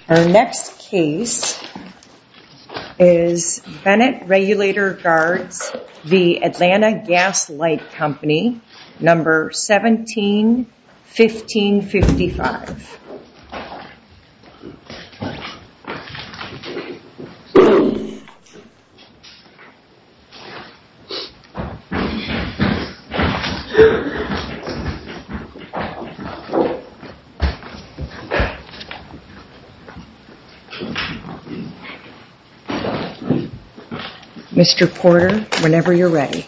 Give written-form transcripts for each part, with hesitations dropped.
Our next case is Bennett Regulator Guards v. Atlanta Gas Light Company, number 17-1555. Mr. Porter, whenever you're ready.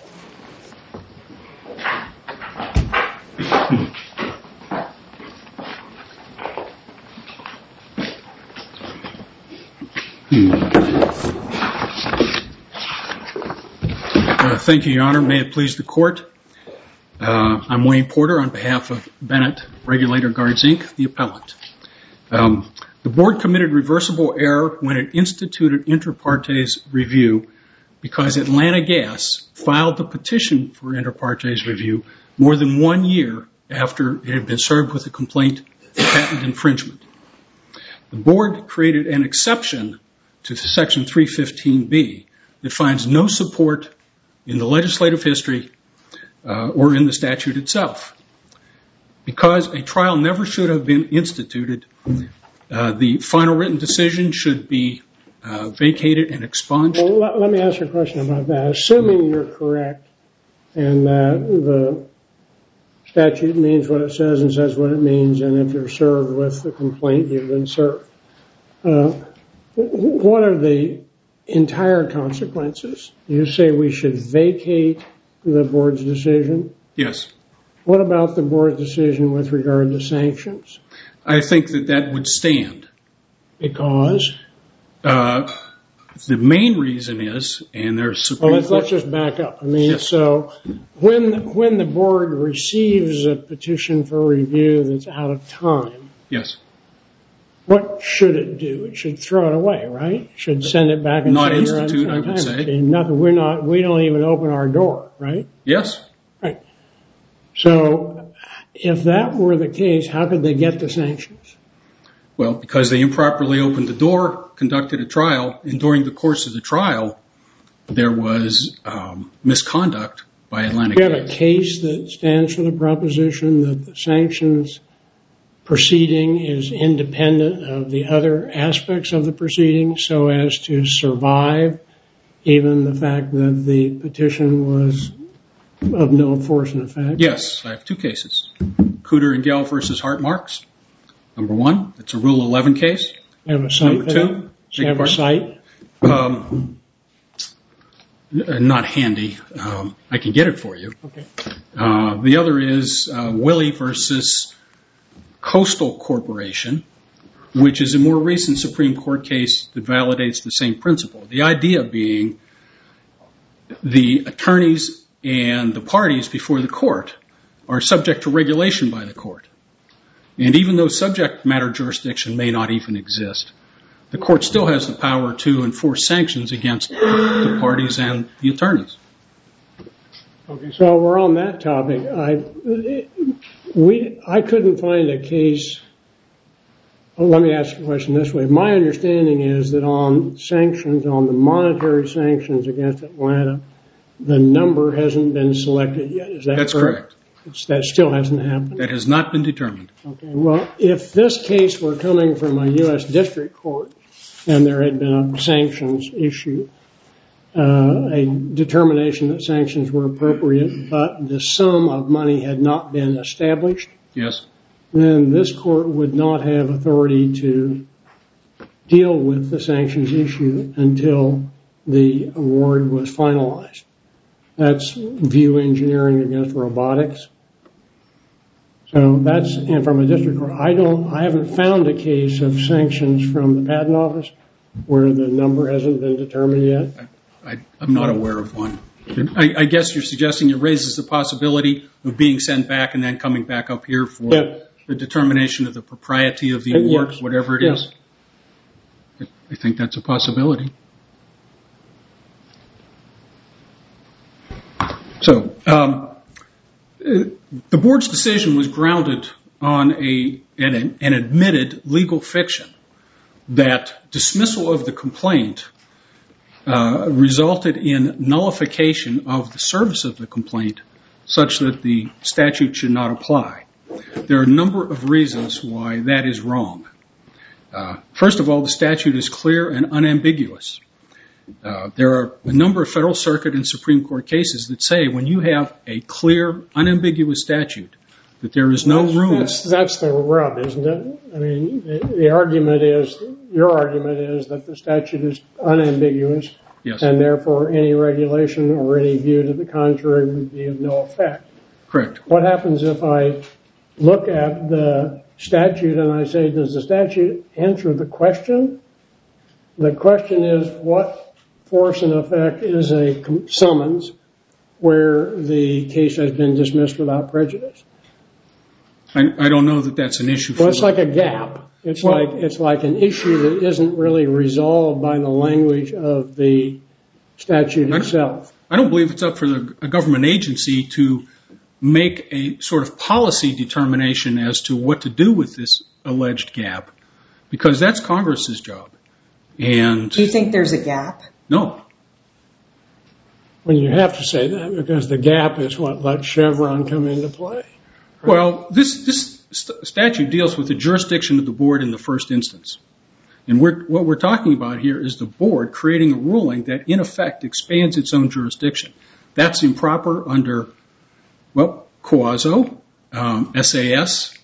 Thank you, Your Honor. May it please the Court. I'm Wayne Porter on behalf of Bennett Regulator Guards, Inc., the appellant. The Board committed reversible error when it instituted inter partes review because Atlanta Gas filed the petition for inter partes review more than 1 year after it had been served with a complaint of patent infringement. The Board created an exception to Section 315B that finds no support in the legislative history or in the statute itself. Because a trial never should have been instituted, the final written decision should be vacated and expunged. Well, let me ask you a question about that. Assuming you're correct and that the statute means what it says and says what it means, and if you're served with the complaint, you've been served, what are the entire consequences? You say we should vacate the Board's decision? Yes. What about the Board's decision with regard to sanctions? I think that would stand. Because? The main reason is, and there's Supreme Court... Let's just back up. Yes. So when the Board receives a petition for review that's out of time... Yes. What should it do? It should throw it away, right? It should send it back and not say institute, you're on time. I would say. We don't even open our door, right? Yes. Right. So if that were the case, how could they get the sanctions? Well, because they improperly opened the door, conducted a trial, and during the course of the trial, there was misconduct by Atlanta Gas. Do you have a case that stands for the proposition that the sanctions proceeding is independent of the other aspects of the proceeding so as to survive even the fact that the petition was of no force and effect? Yes, I have two cases. Cooter and Gell versus Hart Marks. Number one, it's a Rule 11 case. You have a cite? Number two. Do you have a cite? Not handy. I can get it for you. Okay. The other is Willie versus Coastal Corporation, which is a more recent Supreme Court case that validates the same principle. The idea being the attorneys and the parties before the court are subject to regulation by the court. And even though subject matter jurisdiction may not even exist, the court still has the power to enforce sanctions against the parties and the attorneys. Okay, so we're on that topic. I couldn't find a case. Well, let me ask the question this way. My understanding is that on sanctions, on the monetary sanctions against Atlanta, the number hasn't been selected yet. Is that correct? That's correct. That still hasn't happened? That has not been determined. Okay, well, if this case were coming from a U.S. district court and there had been a sanctions issue, a determination that sanctions were appropriate, but the sum of money had not been established, yes, then this court would not have authority to deal with the sanctions issue until the award was finalized. That's view engineering against robotics. So that's, and from a district court, I haven't found a case of sanctions from the patent office where the number hasn't been determined yet. I'm not aware of one. I guess you're suggesting it raises the possibility of being sent back and then coming back up here for the determination of the propriety of the award, yes, whatever it is. I think that's a possibility. So the board's decision was grounded on an admitted legal fiction, that dismissal of the complaint resulted in nullification of the service of the complaint such that the statute should not apply. There are a number of reasons why that is wrong. First of all, the statute is clear and unambiguous. There are a number of Federal Circuit and Supreme Court cases that say when you have a clear, unambiguous statute, that there is no room. That's the rub, isn't it? I mean, your argument is that the statute is unambiguous, yes, and therefore any regulation or any view to the contrary would be of no effect. Correct. What happens if I look at the statute and I say, does the statute answer the question? The question is, what force and effect is a summons where the case has been dismissed without prejudice? I don't know that that's an issue. Well, it's like a gap. It's like an issue that isn't really resolved by the language of the statute itself. I don't believe it's up for a government agency to make a sort of policy determination as to what to do with this alleged gap, because that's Congress's job. And do you think there's a gap? No. Well, you have to say that because the gap is what lets Chevron come into play. Right? Well, this statute deals with the jurisdiction of the board in the first instance. And what we're talking about here is the board creating a ruling that, in effect, expands its own jurisdiction. That's improper under, well, COASO, SAS.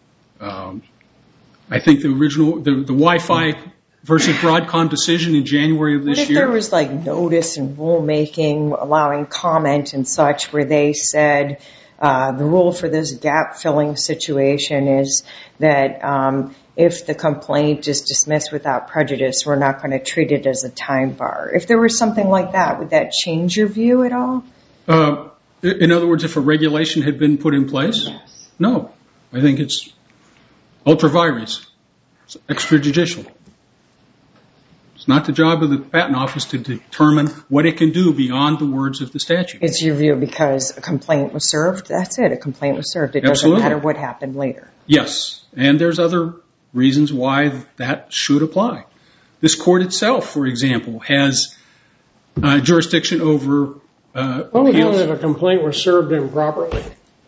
I think the Wi-Fi versus Broadcom decision in January of this year. What if there was like notice and rulemaking allowing comment and such where they said the rule for this gap-filling situation is that if the complaint is dismissed without prejudice, we're not going to treat it as a time bar. If there was something like that, would that change your view at all? In other words, if a regulation had been put in place? Yes. No. I think it's ultra vires. It's extrajudicial. It's not the job of the Patent Office to determine what it can do beyond the words of the statute. It's your view because a complaint was served? That's it. A complaint was served. It Absolutely. Doesn't matter what happened later. Yes. And there's other reasons why that should apply. This court itself, for example, has jurisdiction over what would happen if a complaint was served improperly?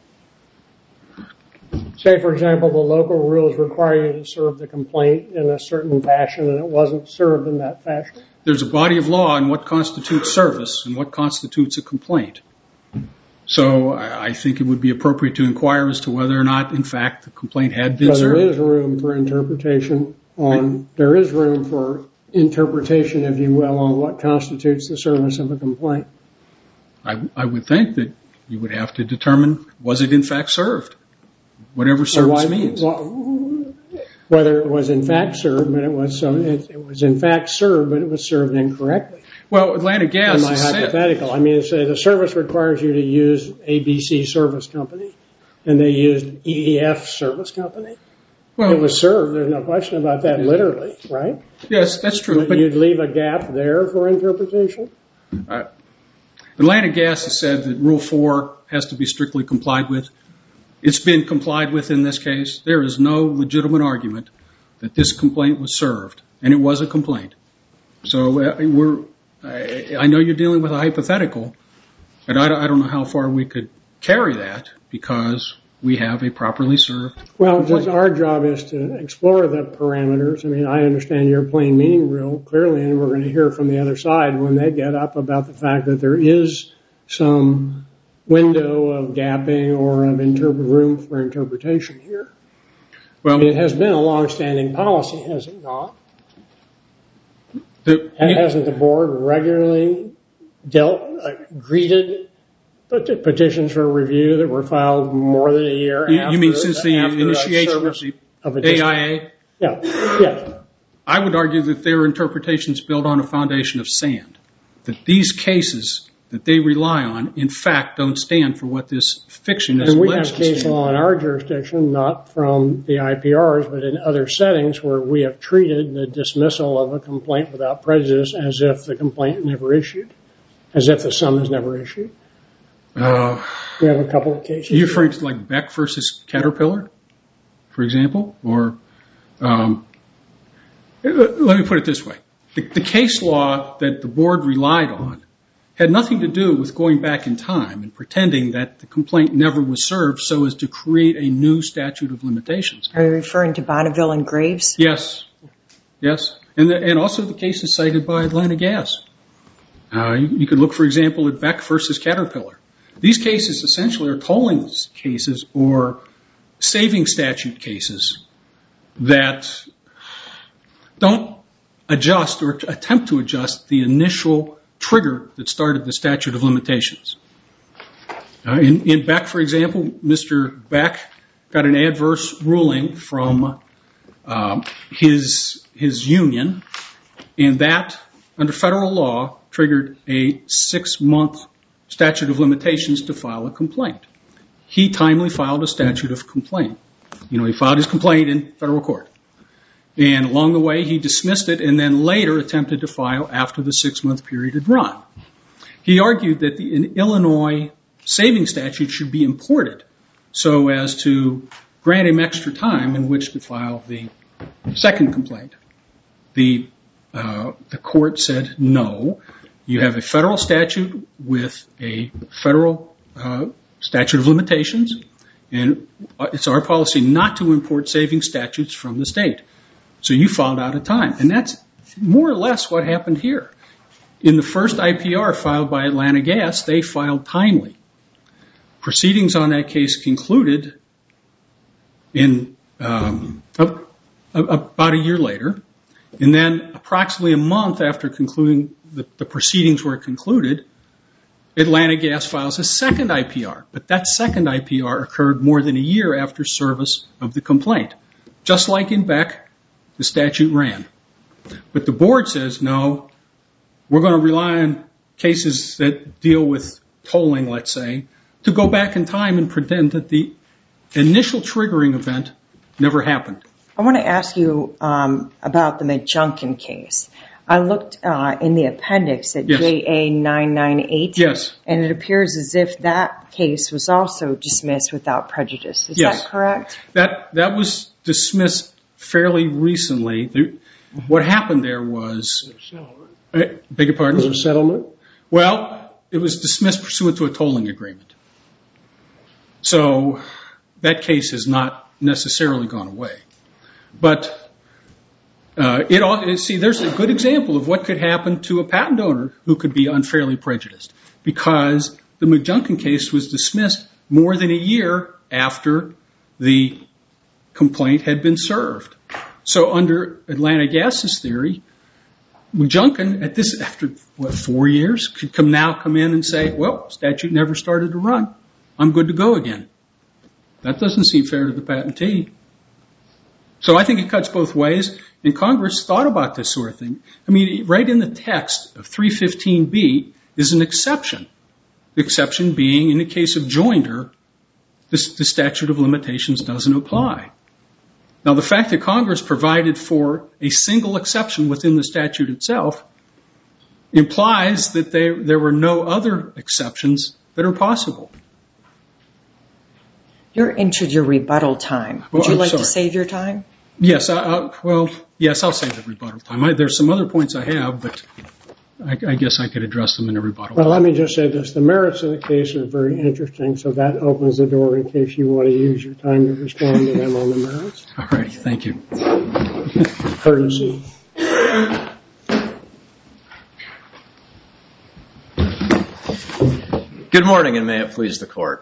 Say, for example, the local rules require you to serve the complaint in a certain fashion and it wasn't served in that fashion. There's a body of law on what constitutes service and what constitutes a complaint. So I think it would be appropriate to inquire as to whether or not, in fact, the complaint had been served. There is room for interpretation there is room for interpretation, if you will, on what constitutes the service of a complaint. I would think that you would have to determine, was it in fact served? Whatever service means. Whether it was in fact served, but it was in fact served, but it was served incorrectly. Well, Atlantic Gas has said. Hypothetical. I mean, say the service requires you to use ABC Service Company, and they used EEF Service Company. Well, it was served. There's no question about that, literally, right? Yes, that's true. But you'd leave a gap there for interpretation? Atlantic Gas has said that Rule 4 has to be strictly complied with. It's been complied with in this case. There is no legitimate argument that this complaint was served, and it was a complaint. So I know you're dealing with a hypothetical, but I don't know how far we could carry that because we have a properly served complaint. Well, just our job is to explore the parameters. I mean, I understand your plain meaning rule clearly, and we're going to hear from the other side when they get up about the fact that there is some window of gapping or of room for interpretation here. Well, it has been a long-standing policy, has it not? Hasn't the board regularly greeted petitions for review that were filed more than a year after? You mean since the initiation of the AIA? Yeah. Yes. I would argue that their interpretation is built on a foundation of sand, that these cases that they rely on, in fact, don't stand for what this fiction is alleged to stand for. And we have case law in our jurisdiction, not from the IPRs, but in other settings where we have treated the dismissal of a complaint without prejudice as if the complaint never issued, as if the summons never issued. We have a couple of cases. You referring to like Beck versus Caterpillar, for example? Or Let me put it this way. The case law that the board relied on had nothing to do with going back in time and pretending that the complaint never was served so as to create a new statute of limitations. Are you referring to Bonneville and Graves? Yes. Yes. And also the cases cited by Atlanta Gas. You could look, for example, at Beck versus Caterpillar. These cases essentially are tolling cases or saving statute cases that don't adjust or attempt to adjust the initial trigger that started the statute of limitations. In Beck, for example, Mr. Beck got an adverse ruling from his union, and that, under federal law, triggered a 6-month statute of limitations to file a complaint. He timely filed a statute of complaint. He filed his complaint in federal court. And along the way, he dismissed it and then later attempted to file after the 6-month period had run. He argued that the Illinois saving statute should be imported so as to grant him extra time in which to file the second complaint. The court said, no, you have a federal statute with a federal statute of limitations, and it's our policy not to import saving statutes from the state. So you filed out of time. And that's more or less what happened here. In the first IPR filed by Atlanta Gas, they filed timely. Proceedings on that case concluded in about a year later. And then approximately a month after concluding the proceedings were concluded, Atlanta Gas files a second IPR. But that second IPR occurred more than a year after service of the complaint. Just like in Beck, the statute ran. But the board says, no, we're going to rely on cases that deal with tolling, let's say, to go back in time and pretend that the initial triggering event never happened. I want to ask you about the McJunkin case. I looked in the appendix at JA 998. Yes. And it appears as if that case was also dismissed without prejudice. Is that correct? That was dismissed fairly recently. What happened there was... Beg your pardon? Was it a settlement? Well, it was dismissed pursuant to a tolling agreement. So that case has not necessarily gone away. But there's a good example of what could happen to a patent owner who could be unfairly prejudiced, because the McJunkin case was dismissed more than a year after the complaint had been served. So under Atlanta Gas's theory, McJunkin, after 4 years, could come in and say, well, statute never started to run. I'm good to go again. That doesn't seem fair to the patentee. So I think it cuts both ways, and Congress thought about this sort of thing. I mean, right in the text of 315B is an exception. The exception being, in the case of joinder, the statute of limitations doesn't apply. Now, the fact that Congress provided for a single exception within the statute itself implies that there were no other exceptions that are possible. You're into your rebuttal time. Would you like to save your time? Yes. I'll save the rebuttal time. There's some other points I have, but I guess I could address them in a rebuttal. Well, let me just say this. The merits of the case are very interesting, so that opens the door in case you want to use your time to respond to them on the merits. All right. Thank you. Courtesy. Good morning, and may it please the Court.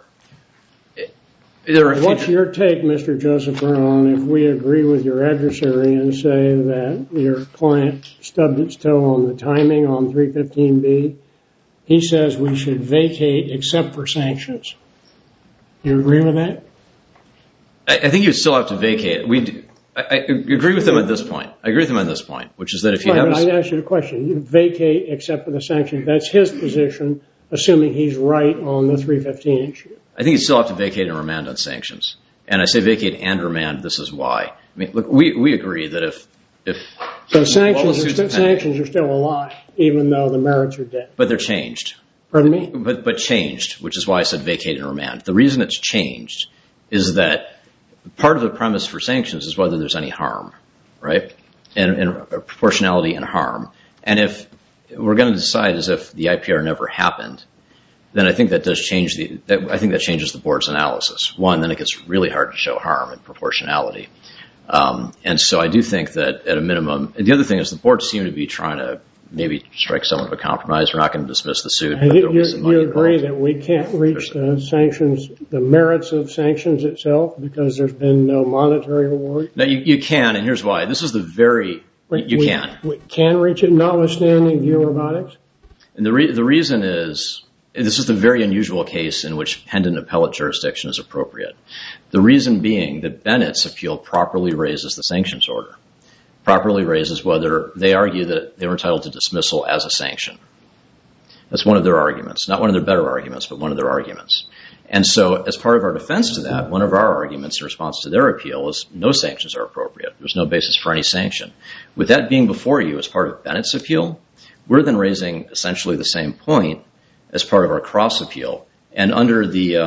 What's your take, Mr. Joseph Brown, if we agree with your adversary and say that your client stubbed its toe on the timing on 315B? He says we should vacate except for sanctions. Do you agree with that? I think you still have to vacate. I agree with him at this point. Which is that if you have... I asked you a question. You vacate except for the sanctions. That's his position, assuming he's right on the 315 issue. I think you still have to vacate and remand on sanctions. And I say vacate and remand. This is why. I mean, look, we agree that if so sanctions are still alive, even though the merits are dead. But they're changed. Pardon me? But changed, which is why I said vacate and remand. The reason it's changed is that part of the premise for sanctions is whether there's any harm, right? and proportionality and harm. And if we're going to decide as if the IPR never happened, then I think that does change that changes the board's analysis. One, then it gets really hard to show harm and proportionality. And so I do think that at a minimum, and the other thing is the board seemed to be trying to maybe strike somewhat of a compromise. We're not going to dismiss the suit. But you agree that we can't reach the sanctions, the merits of sanctions itself, because there's been no monetary award? No, you can, and here's why. This is you can. We can reach it, notwithstanding View Robotics? And the reason is, this is the very unusual case in which pendant appellate jurisdiction is appropriate. The reason being that Bennett's appeal properly raises the sanctions order, properly raises whether they argue that they were entitled to dismissal as a sanction. That's one of their arguments, not one of their better arguments, but one of their arguments. And so as part of our defense to that, one of our arguments in response to their appeal is no sanctions are appropriate. There's no basis for any sanction. With that being before you as part of Bennett's appeal, we're then raising essentially the same point as part of our cross appeal. And under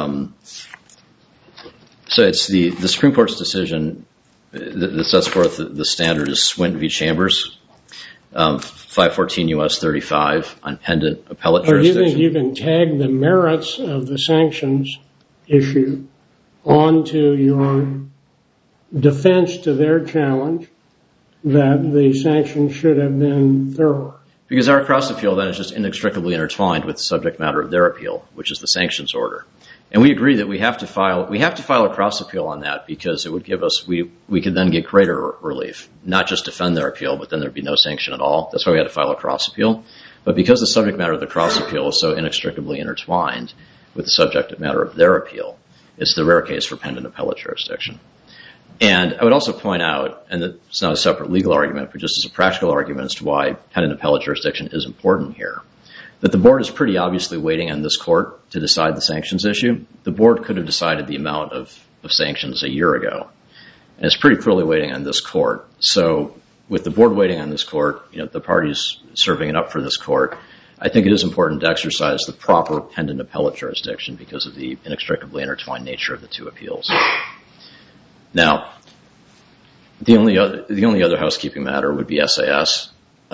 so it's the Supreme Court's decision that sets forth the standard is Swint v. Chambers, 514 U.S. 35 on pendant appellate jurisdiction. Do you think you can tag the merits of the sanctions issue onto your defense to their challenge that the sanctions should have been thorough? Because our cross appeal then is just inextricably intertwined with the subject matter of their appeal, which is the sanctions order. And we agree that we have to file a cross appeal on that because it would give us, we could then get greater relief, not just defend their appeal, but then there'd be no sanction at all. That's why we had to file a cross appeal. But because the subject matter of the cross appeal is so inextricably intertwined with the subject matter of their appeal, it's the rare case for pendant appellate jurisdiction. And I would also point out, and it's not a separate legal argument, but just as a practical argument as to why pendant appellate jurisdiction is important here, that the board is pretty obviously waiting on this court to decide the sanctions issue. The board could have decided the amount of sanctions a year ago, and it's pretty clearly waiting on this court. So with the board waiting on this court, the parties serving it up for this court, I think it is important to exercise the proper pendant appellate jurisdiction because of the inextricably intertwined nature of the two appeals. Now, the only other housekeeping matter would be SAS.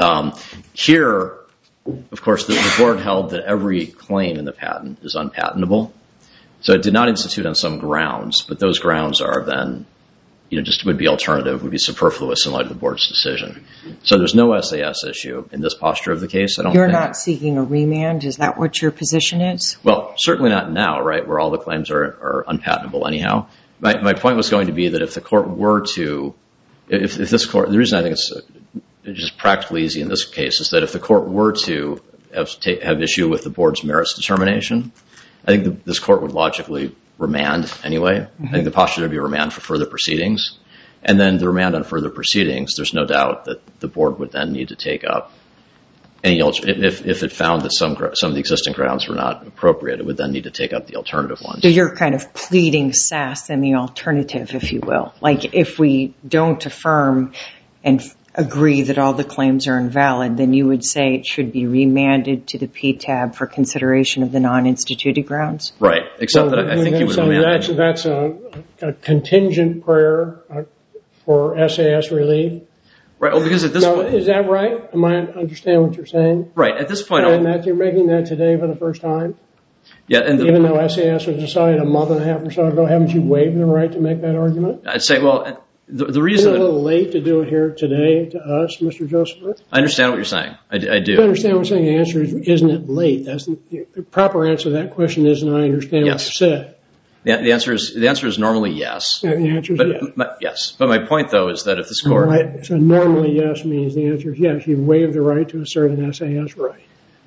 Here, of course, the board held that every claim in the patent is unpatentable. So it did not institute on some grounds, but those grounds are then, just would be alternative, would be superfluous in light of the board's decision. So there's no SAS issue in this posture of the case, I don't think. You're not seeking a remand? Is that what your position is? Well, certainly not now, right, where all the claims are unpatentable anyhow. My point was going to be that if the court were to, if this court, the reason I think it's just practically easy in this case is that if the court were to have issue with the board's merits determination, I think this court would logically remand anyway. Mm-hmm. I think the posture would be remand for further proceedings. And then the remand on further proceedings, there's no doubt that the board would then need to take up any, if it found that some of the existing grounds were not appropriate, it would then need to take up the alternative ones. So you're kind of pleading SAS in the alternative, if you will. Like if we don't affirm and agree that all the claims are invalid, then you would say it should be remanded to the PTAB for consideration of the non-instituted grounds? Right, except that I think you would remand. That's a contingent prayer for SAS relief? Right, well, because at this point... Is that right? Am I understand what you're saying? Right, at this point... And that you're making that today for the first time? Yeah, and even though SAS was decided a month and a half or so ago, haven't you waived the right to make that argument? I'd say, well, the reason... Is it a little late to do it here today to us, Mr. Joseph? I understand what you're saying. I do. You understand what I'm saying? The answer is, isn't it late? The proper answer to that question is, and I understand what you said. The answer is normally yes. The answer is yes. Yes. But my point, though, is that if this court... Right. So normally yes means the answer is yes. You've waived the right to assert an SAS right.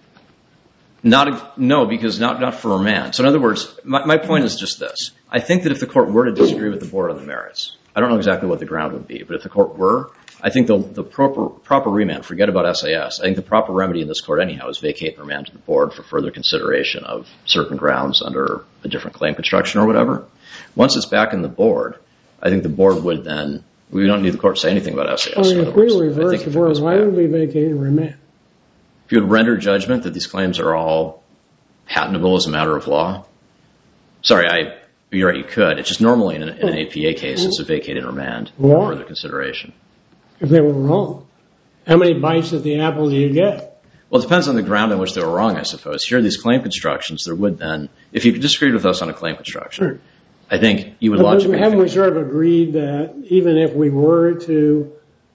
No, because not for remand. So in other words, my point is just this. I think that if the court were to disagree with the board on the merits, I don't know exactly what the ground would be, but if the court were, I think the proper remand, forget about SAS, I think the proper remedy in this court anyhow is vacate and remand to the board for further consideration of certain grounds under a different claim construction or whatever. Once it's back in the board, I think the board would then, we don't need the court to say anything about SAS. If we reverse the board, why would we vacate and remand? If you would render judgment that these claims are all patentable as a matter of law. Sorry, you're right, you could. It's just normally in an APA case, it's a vacate and remand for further consideration. if they were wrong? How many bites at the apple do you get? Well, it depends on the ground on which they were wrong, I suppose. Here, these claim constructions, there would then, if you disagreed with us on a claim construction, sure. I think you would logically... Haven't we sort of agreed that even if we were to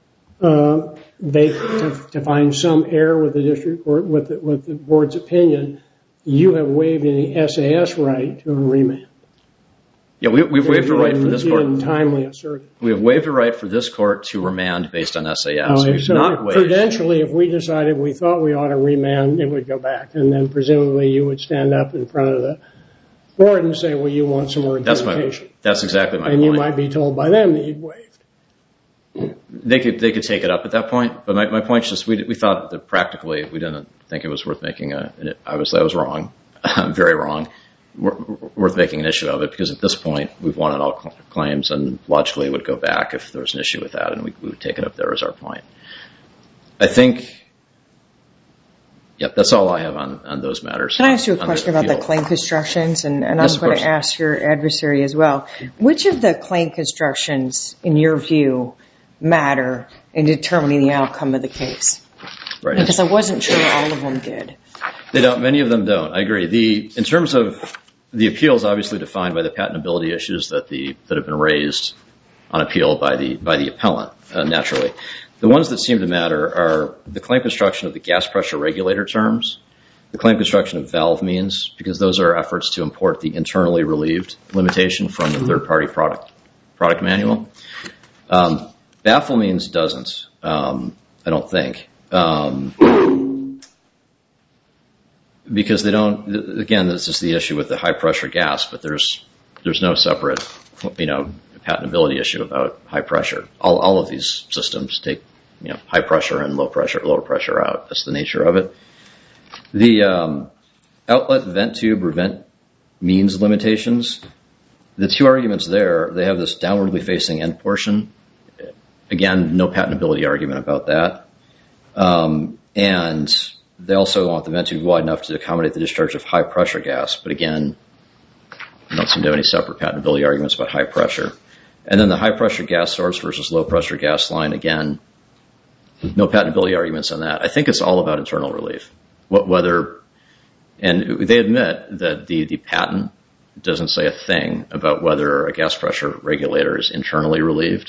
find some error with the district court, with the board's opinion, you have waived any SAS right to a remand? Yeah, we've waived a right for this court. Timely asserted. We have waived a right for this court to remand based on SAS. We've not waived. Prudentially, if we decided we thought we ought to remand, it would go back, and then presumably you would stand up in front of the board and say, well, you want some more interpretation. That's exactly my point. And you might be told by them that you'd waived. They could take it up at that point, but my point is just we thought that practically we didn't think it was worth making obviously I was wrong, very wrong, worth making an issue of it, because at this point we've won on all claims, and logically it would go back if there was an issue with that, and we would take it up there as our point. I think, yep, that's all I have on those matters. Can I ask you a question about the claim constructions? And I'm going to ask your adversary as well. Which of the claim constructions, in your view, matter in determining the outcome of the case? Right. Because I wasn't sure all of them did. They don't. Many of them don't. I agree. In terms of the appeals, obviously defined by the patentability issues that have been raised on appeal by the appellant, naturally. The ones that seem to matter are the claim construction of the gas pressure regulator terms, the claim construction of valve means, because those are efforts to import the internally relieved limitation from the third-party product manual. Baffle means doesn't, I don't think. Because they don't, again, this is the issue with the high-pressure gas, but there's no separate, patentability issue about high pressure. All of these systems take, high pressure and lower pressure out. That's the nature of it. The outlet vent tube or vent means limitations, the two arguments there, they have this downwardly facing end portion. Again, no patentability argument about that. And they also want the vent tube wide enough to accommodate the discharge of high pressure gas. But again, I don't seem to have any separate patentability arguments about high pressure. And then the high pressure gas source versus low pressure gas line, again, no patentability arguments on that. I think it's all about internal relief. And they admit that the patent doesn't say a thing about whether a gas pressure regulator is internally relieved.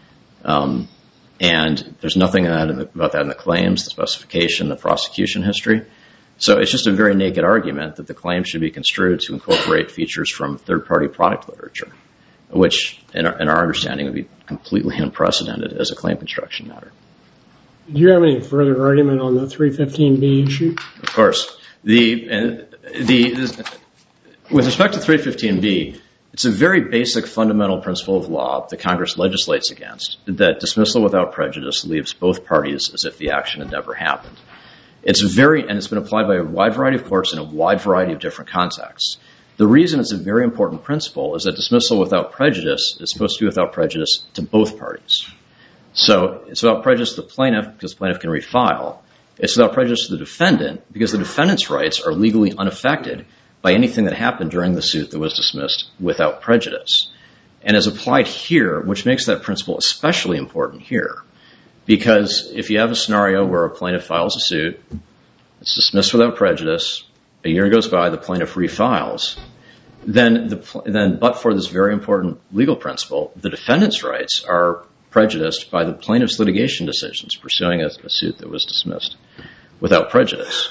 And there's nothing about that in the claims, the specification, the prosecution history. So it's just a very naked argument that the claim should be construed to incorporate features from third-party product literature, which, in our understanding, would be completely unprecedented as a claim construction matter. Do you have any further argument on the 315B issue? Of course. With respect to 315B, it's a very basic fundamental principle of law that Congress legislates against, that dismissal without prejudice leaves both parties as if the action had never happened. And it's been applied by a wide variety of courts in a wide variety of different contexts. The reason it's a very important principle is that dismissal without prejudice is supposed to be without prejudice to both parties. So it's without prejudice to the plaintiff because the plaintiff can refile. It's without prejudice to the defendant because the defendant's rights are legally unaffected by anything that happened during the suit that was dismissed without prejudice. And as applied here, which makes that principle especially important here, because if you have a scenario where a plaintiff files a suit, it's dismissed without prejudice, a year goes by, the plaintiff refiles, then but for this very important legal principle, the defendant's rights are prejudiced by the plaintiff's litigation decisions pursuing a suit that was dismissed without prejudice.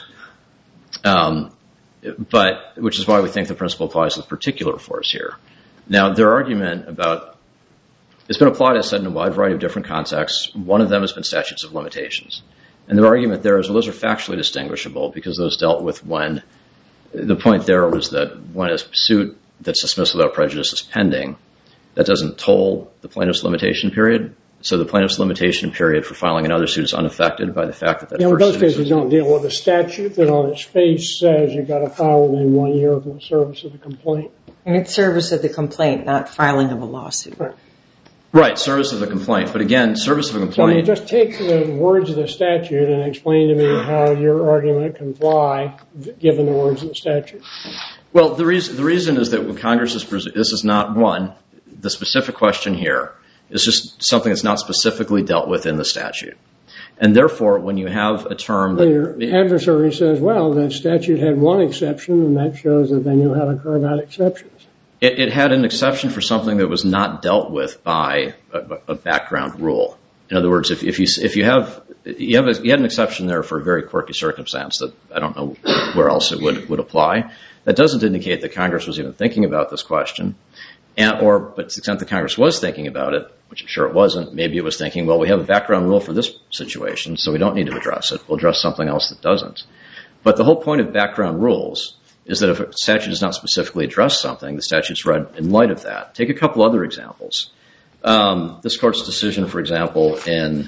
Which is why we think the principle applies with particular force here. Now, their argument about, it's been applied, as I said, in a wide variety of different contexts. One of them has been statutes of limitations. And their argument there is, well, those are factually distinguishable because those dealt with when, the point there was that when a suit that's dismissed without prejudice is pending, that doesn't toll the plaintiff's limitation period. So the plaintiff's limitation period for filing another suit is unaffected by the fact that first those cases don't deal with a statute that on its face says you've got to file within 1 year from the service of the complaint. And it's service of the complaint, not filing of a lawsuit. Right, service of the complaint. But again, service of a complaint... So just take the words of the statute and explain to me how your argument can fly given the words of the statute. Well, the reason is that what Congress is... This is not one. The specific question here It's just something that's not specifically dealt with in the statute. And therefore, when you have a term that... Your adversary says, well, that statute had one exception, and that shows that they knew how to carve out exceptions. It had an exception for something that was not dealt with by a background rule. In other words, if you had an exception there for a very quirky circumstance that I don't know where else it would apply, that doesn't indicate that Congress was even thinking about this question. But to the extent that Congress was thinking about it, which I'm sure it wasn't, maybe it was thinking, well, we have a background rule for this situation, so we don't need to address it. We'll address something else that doesn't. But the whole point of background rules is that if a statute does not specifically address something, the statute's read in light of that. Take a couple other examples. This court's decision, for example, in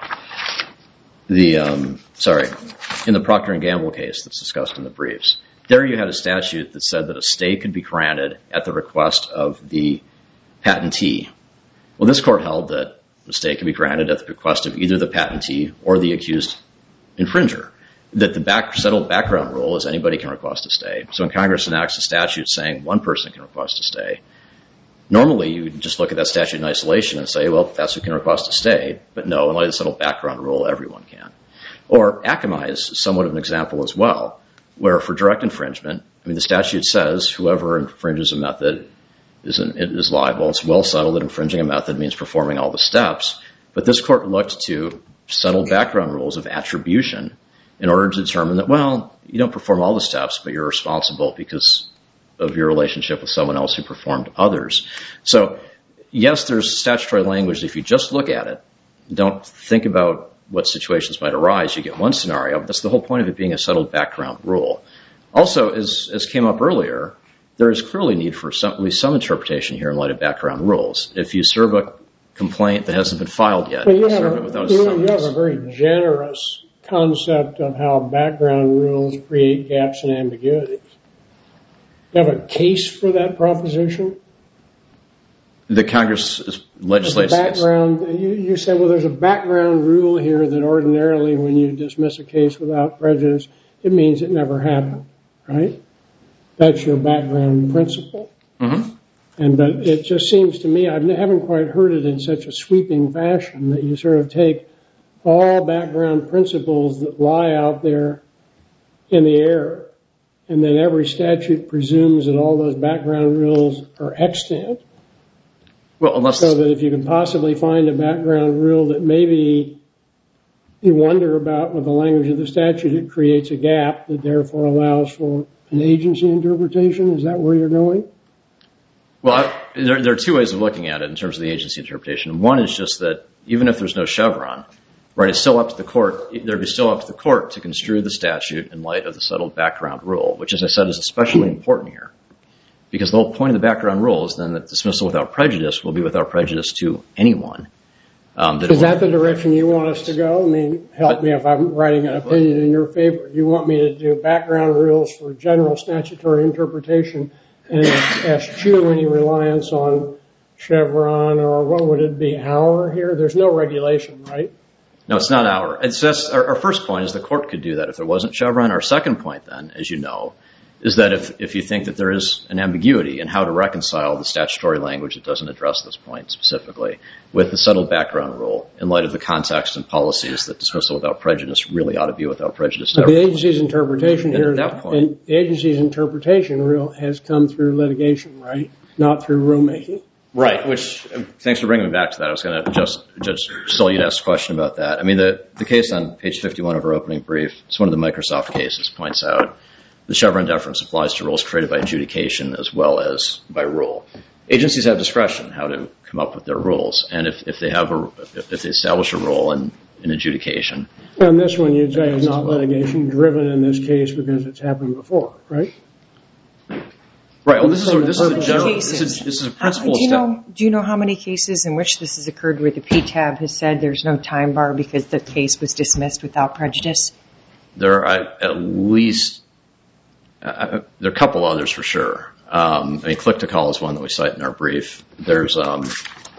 the Procter & Gamble case that's discussed in the briefs. There you had a statute that said that a stay could be granted at the request of the patentee. Well, this court held that a stay could be granted at the request of either the patentee or the accused infringer. That the settled background rule is anybody can request a stay. So when Congress enacts a statute saying one person can request a stay, normally you would just look at that statute in isolation and say, well, that's who can request a stay. But no, in light of the settled background rule, everyone can. Or Akamai is somewhat of an example as well, where for direct infringement, the statute says whoever infringes a method is liable. It's well settled that infringing a method means performing all the steps. But this court looked to settled background rules of attribution in order to determine that, well, you don't perform all the steps, but you're responsible because of your relationship with someone else who performed others. So, yes, there's statutory language. If you just look at it, don't think about what situations might arise. You get one scenario, but that's the whole point of it being a settled background rule. Also, as came up earlier, there is clearly need for at least some interpretation here in light of background rules. If you serve a complaint that hasn't been filed yet, you serve it without a summons. You have a very generous concept of how background rules create gaps and ambiguities. Do you have a case for that proposition? The Congress legislates background. You say, well, there's a background rule here that ordinarily when you dismiss a case without prejudice, it means it never happened, right? That's your background principle. Mm-hmm. But it just seems to me, I haven't quite heard it in such a sweeping fashion that you sort of take all background principles that lie out there in the air, and then every statute presumes that all those background rules are extant. Well, so that if you can possibly find a background rule that maybe you wonder about with the language of the statute, it creates a gap that therefore allows for an agency interpretation. Is that where you're going? Well, there are two ways of looking at it in terms of the agency interpretation. One is just that even if there's no Chevron, right, it's still up to the court. There'd be still up to the court to construe the statute in light of the settled background rule, which, as I said, is especially important here. Because the whole point of the background rule is then that dismissal without prejudice will be without prejudice to anyone. Is that the direction you want us to go? I mean, help me if I'm writing an opinion in your favor. You want me to do background rules for general statutory interpretation and eschew any reliance on Chevron, or what would it be, our here? There's no regulation, right? No, it's not our. It's just our first point is the court could do that if there wasn't Chevron. Our second point then, as you know, is that if you think that there is an ambiguity in how to reconcile the statutory language that doesn't address this point specifically with the settled background rule in light of the context and policies that dismissal without prejudice really ought to be without prejudice. But the agency's interpretation here, the agency's interpretation rule has come through litigation, right? Not through rulemaking. Right, which, thanks for bringing me back to that. I was going to Judge Stoll, you'd asked a question about that. I mean, the case on page 51 of our opening brief, it's one of the Microsoft cases, points out the Chevron deference applies to rules created by adjudication as well as by rule. Agencies have discretion how to come up with their rules, and if they establish a rule in adjudication. And this one you'd say is not litigation driven in this case because it's happened before, right? Right. Well, this is a general. This is a principle. Do you know how many cases in which this has occurred where the PTAB has said there's no time bar because the case was dismissed without prejudice? There are at least there are a couple others for sure. I mean, Click to Call is one that we cite in our brief. There's also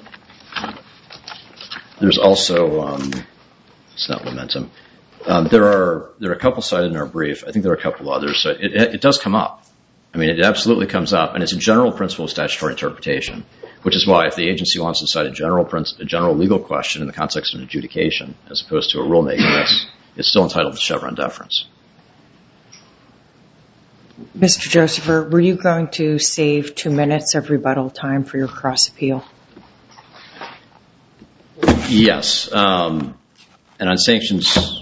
it's not Momentum. There are a couple cited in our brief. I think there are a couple others. So it does come up. I mean, it absolutely comes up, and it's a general principle of statutory interpretation which is why if the agency wants to decide a general legal question in the context of an adjudication as opposed to a rulemaking, it's still entitled to Chevron deference. Mr. Josepher, were you going to save 2 minutes of rebuttal time for your cross appeal? Yes. And on sanctions,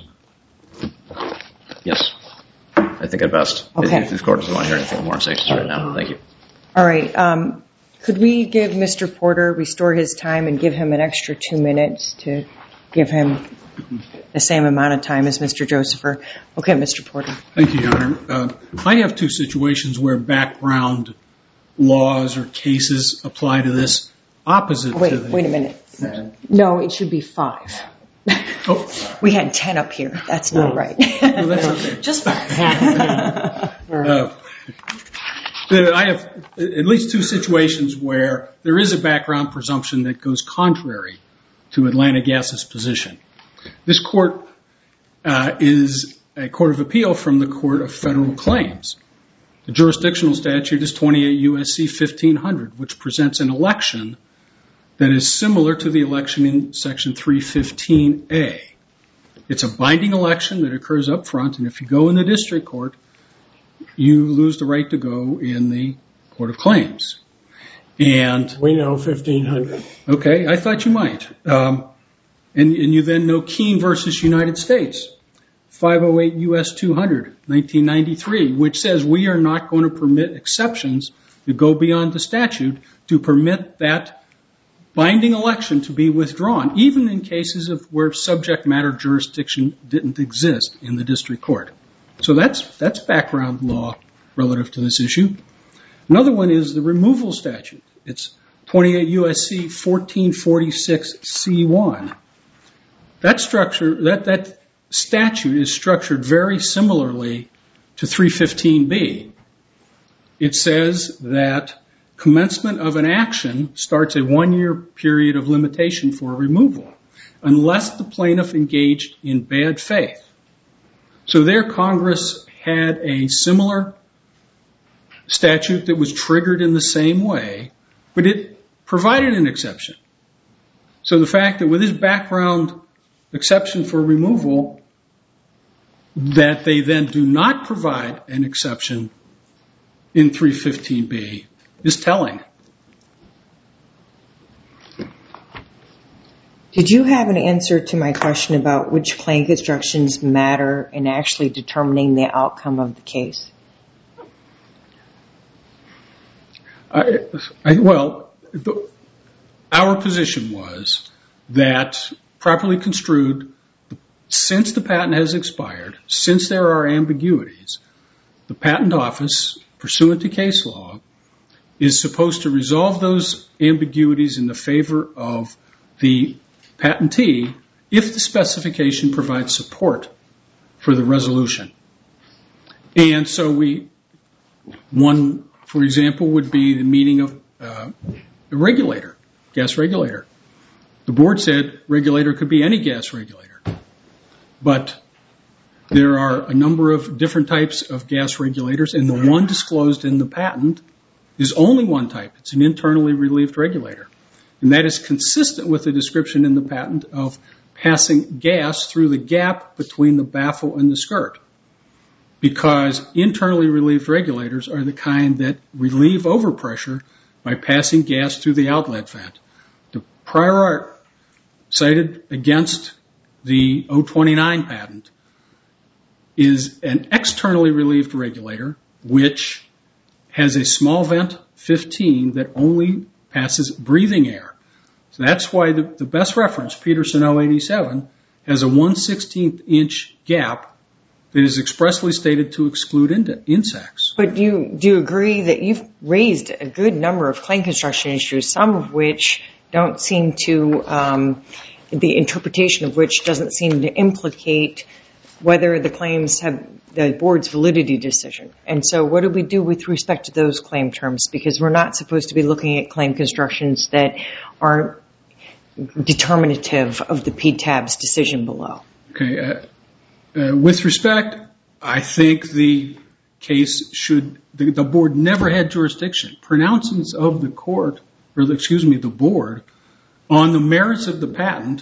yes. I think at best. Okay. If the court doesn't want to hear anything more on sanctions right now. Thank you. All right. Could we give Mr. Porter, restore his time and give him an extra 2 minutes to give him the same amount of time as Mr. Josepher? Okay, Mr. Porter. Thank you, Your Honor. I have two situations where background laws or cases apply to this opposite to the... Wait a minute. No, it should be 5. Oh. We had 10 up here. That's not right. No, that's okay. Just 5. I have at least 2 situations where there is a background presumption that goes contrary to Atlanta Gas's position. This court is a court of appeal from the Court of Federal Claims. The jurisdictional statute is 28 U.S.C. 1500, which presents an election that is similar to the election in Section 315A. It's a binding election that occurs up front, and if you go in the district court, you lose the right to go in the Court of Claims. And we know 1500. Okay, I thought you might. And you then know Keene versus United States, 508 U.S. 200, 1993, which says we are not going to permit exceptions that go beyond the statute to permit that binding election to be withdrawn, even in cases of where subject matter jurisdiction didn't exist in the district court. So that's background law relative to this issue. Another one is the removal statute. It's 28 U.S.C. 1446 C1. That statute is structured very similarly to 315B. It says that commencement of an action starts a 1-year period of limitation for removal unless the plaintiff engaged in bad faith. So there Congress had a similar statute that was triggered in the same way, but it provided an exception. So the fact that with this background exception for removal, that they then do not provide an exception in 315B is telling. Did you have an answer to my question about which claim constructions matter in actually determining the outcome of the case? Our position was that properly construed, since the patent has expired, since there are ambiguities, the patent office, pursuant to case law, is supposed to resolve those ambiguities in the favor of the patentee if the specification provides support for the resolution. And so one, for example, would be the meaning of a regulator, gas regulator. The board said regulator could be any gas regulator, but there are a number of different types of gas regulators, and the one disclosed in the patent is only one type. It's an internally relieved regulator. And that is consistent with the description in the patent of passing gas through the gap between the baffle and the skirt. Because internally relieved regulators are the kind that relieve overpressure by passing gas through the outlet vent. The prior art cited against the 029 patent is an externally relieved regulator, which has a small vent, 15, that only passes breathing air. So that's why the best reference, Peterson 087, has a 1/16 inch gap that is expressly stated to exclude insects. But do you agree that you've raised a good number of claim construction issues, some of which don't seem to, the interpretation of which doesn't seem to implicate whether the claims have the board's validity decision. And so what do we do with respect to those claim terms? Because we're not supposed to be looking at claim constructions that aren't determinative of the PTAB's decision below. Okay. With respect, I think the case should, the board never had jurisdiction. Pronouncements of the court the board on the merits of the patent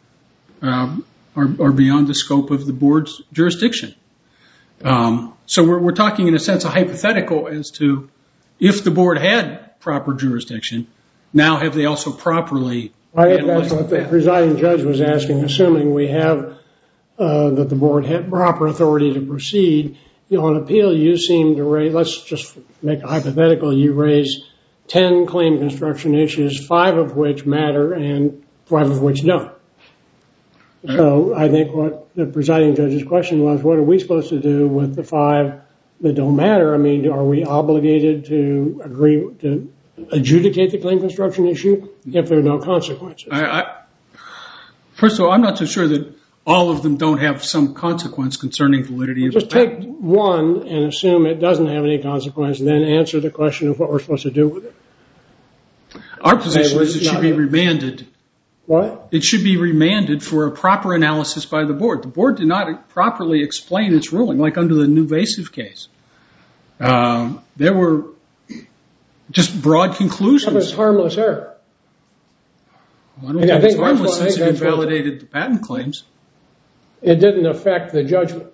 are beyond the scope of the board's jurisdiction. So we're talking in a sense a hypothetical as to if the board had proper jurisdiction, now have they also properly analyzed That's what the the presiding judge was asking, assuming we have that the board had proper authority to proceed. On appeal, you seem to raise, let's just make a hypothetical, you raise 10 claim construction issues, 5 of which matter and 5 of which don't. So I think what the presiding judge's question was, what are we supposed to do with the 5 that don't matter? I mean, are we obligated to agree to adjudicate the claim construction issue if there are no consequences? First of all, I'm not so sure that all of them don't have some consequence concerning validity of the patent. Just take one and assume it doesn't have any consequence, and then answer the question of what we're supposed to do with it. Our position is it should be remanded. What? It should be remanded for a proper analysis by the board. The board did not properly explain its ruling, like under the Nuvasiv case. There were just broad conclusions. That was harmless error. Well, I don't think it's harmless since it invalidated the patent claims. It didn't affect the judgment.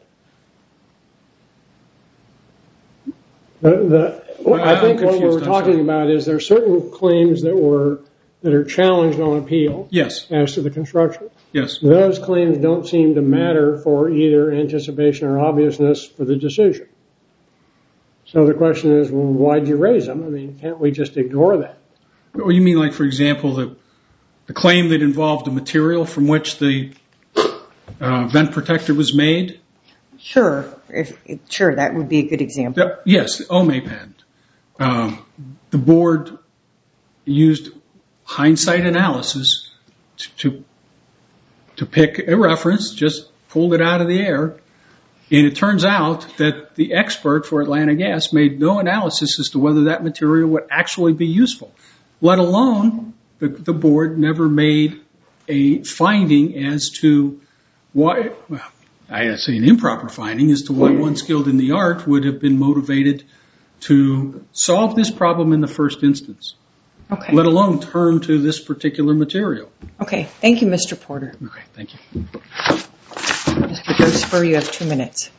I think what we're talking about is there are certain claims that are challenged on appeal. Yes. As to the construction. Yes. Those claims don't seem to matter for either anticipation or obviousness for the decision. So the question is, well, why'd you raise them? I mean, can't we just ignore that? Well, you mean like, for example, the claim that involved the material from which the vent protector was made? Sure. Sure, that would be a good example. Yes, the OME patent. The board used hindsight analysis to pick a reference, just pulled it out of the air, and it turns out that the expert for Atlanta Gas made no analysis as to whether that material would actually be useful, let alone the board never made a finding as to why, well, I say an improper finding as to why one skilled in the art would have been motivated to solve this problem in the first instance, let alone turn to this particular material. Okay. Thank you, Mr. Porter. Okay. Thank you. Mr. Dosper, you have 2 minutes.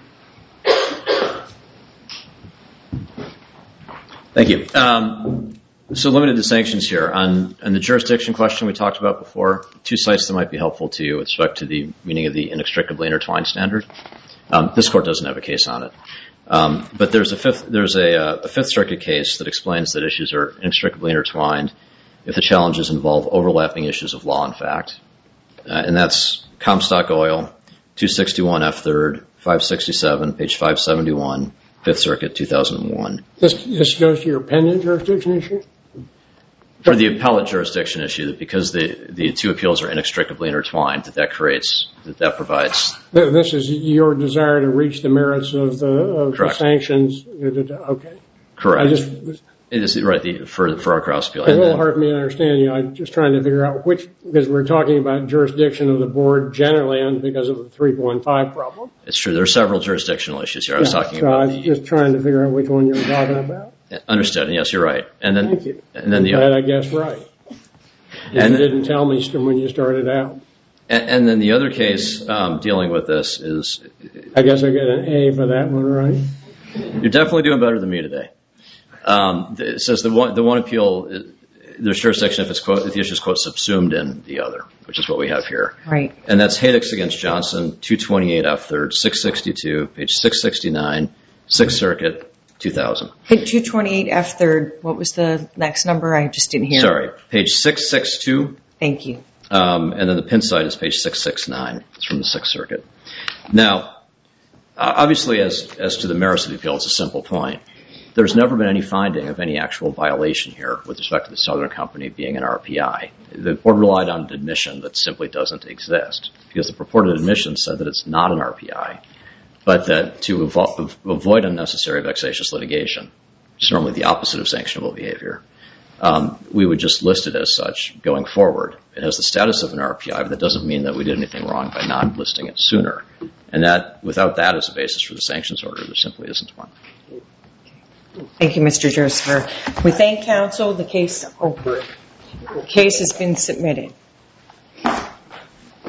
Thank you. So limited to sanctions here. On the jurisdiction question we talked about before, 2 sites that might be helpful to you with respect to the meaning of the inextricably intertwined standard. This court doesn't have a case on it. But there's a Fifth Circuit case that explains that issues are inextricably intertwined if the challenges involve overlapping issues of law and fact. And that's Comstock Oil, 261 F3rd, 567, page 571, Fifth Circuit, 2001. This goes to your pending jurisdiction issue? For the appellate jurisdiction issue, that because the 2 appeals are inextricably intertwined, that provides. This is your desire to reach the merits of the sanctions. Okay. Correct. It is right for our cross appeal. It's a little hard for me to understand. I'm just trying to figure out because we're talking about jurisdiction of the board generally, and because of the 3.15 problem. It's true. There are several jurisdictional issues here. I was just trying to figure out which one you were talking about. Understood. Yes, you're right. Thank you. And then I guess right. And you didn't tell me when you started out. And then the other case dealing with this is. I guess I get an A for that one, right? You're definitely doing better than me today. It says the one appeal, there's jurisdiction if the issue is quote subsumed in the other, which is what we have here. Right. And that's Haydix against Johnson, 228 F3rd, 662, page 669, Sixth Circuit. 2000. Page 228 F3rd. What was the next number? I just didn't hear. Sorry, page 662. Thank you. And then the pin side is page 669. It's from the Sixth Circuit. Now, obviously, as to the merits of the appeal, it's a simple point. There's never been any finding of any actual violation here with respect to the Southern Company being an RPI. The board relied on an admission that simply doesn't exist because the purported admission said that it's not an RPI. But that to avoid unnecessary vexatious litigation, which is normally the opposite of sanctionable behavior, we would just list it as such going forward. It has the status of an RPI, but that doesn't mean that we did anything wrong by not listing it sooner. And that, without that as a basis for the sanctions order, there simply isn't one. Thank you, Mr. Josepher. We thank counsel. The case has been submitted.